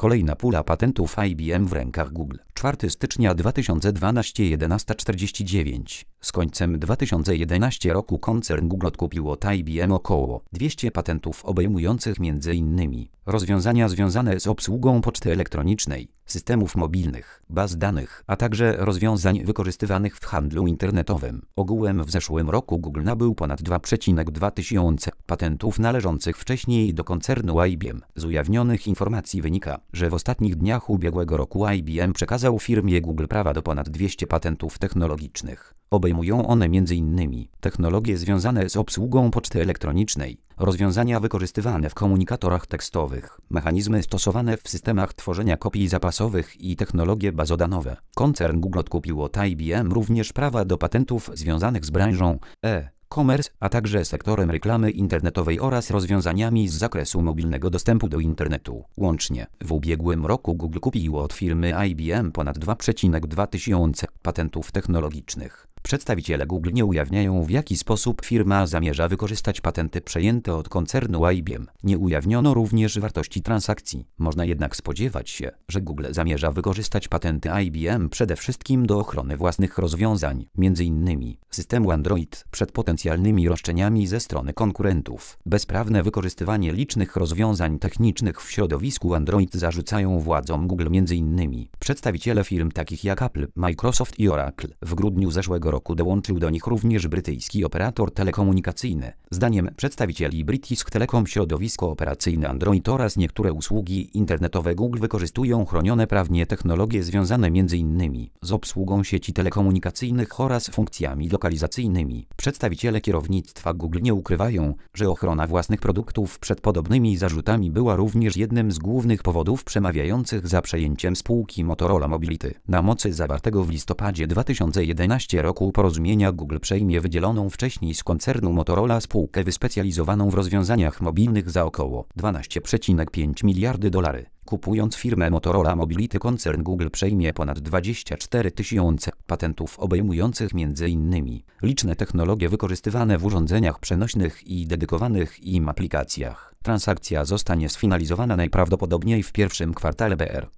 Kolejna pula patentów IBM w rękach Google. 4 stycznia 2012 11:49. Z końcem 2011 roku koncern Google odkupił od IBM około 200 patentów obejmujących m.in. rozwiązania związane z obsługą poczty elektronicznej, systemów mobilnych, baz danych, a także rozwiązań wykorzystywanych w handlu internetowym. Ogółem w zeszłym roku Google nabył ponad 2,2 tysiące patentów należących wcześniej do koncernu IBM. Z ujawnionych informacji wynika, że w ostatnich dniach ubiegłego roku IBM przekazał firmie Google prawa do ponad 200 patentów technologicznych. Obejmują one m.in. technologie związane z obsługą poczty elektronicznej, rozwiązania wykorzystywane w komunikatorach tekstowych, mechanizmy stosowane w systemach tworzenia kopii zapasowych i technologie bazodanowe. Koncern Google odkupił od IBM również prawa do patentów związanych z branżą e-commerce, a także sektorem reklamy internetowej oraz rozwiązaniami z zakresu mobilnego dostępu do internetu. Łącznie w ubiegłym roku Google kupiło od firmy IBM ponad 2,2 tysiące patentów technologicznych. Przedstawiciele Google nie ujawniają, w jaki sposób firma zamierza wykorzystać patenty przejęte od koncernu IBM. Nie ujawniono również wartości transakcji. Można jednak spodziewać się, że Google zamierza wykorzystać patenty IBM przede wszystkim do ochrony własnych rozwiązań, m.in. systemu Android, przed potencjalnymi roszczeniami ze strony konkurentów. Bezprawne wykorzystywanie licznych rozwiązań technicznych w środowisku Android zarzucają władzom Google m.in. przedstawiciele firm takich jak Apple, Microsoft i Oracle. W grudniu zeszłego roku dołączył do nich również brytyjski operator telekomunikacyjny. Zdaniem przedstawicieli British Telecom środowisko operacyjne Android oraz niektóre usługi internetowe Google wykorzystują chronione prawnie technologie związane m.in. z obsługą sieci telekomunikacyjnych oraz funkcjami lokalizacyjnymi. Przedstawiciele kierownictwa Google nie ukrywają, że ochrona własnych produktów przed podobnymi zarzutami była również jednym z głównych powodów przemawiających za przejęciem spółki Motorola Mobility. Na mocy zawartego w listopadzie 2011 roku porozumienia Google przejmie wydzieloną wcześniej z koncernu Motorola spółkę wyspecjalizowaną w rozwiązaniach mobilnych za około $12,5 miliardy. Kupując firmę Motorola Mobility, koncern Google przejmie ponad 24 tysiące patentów obejmujących m.in. liczne technologie wykorzystywane w urządzeniach przenośnych i dedykowanych im aplikacjach. Transakcja zostanie sfinalizowana najprawdopodobniej w pierwszym kwartale br.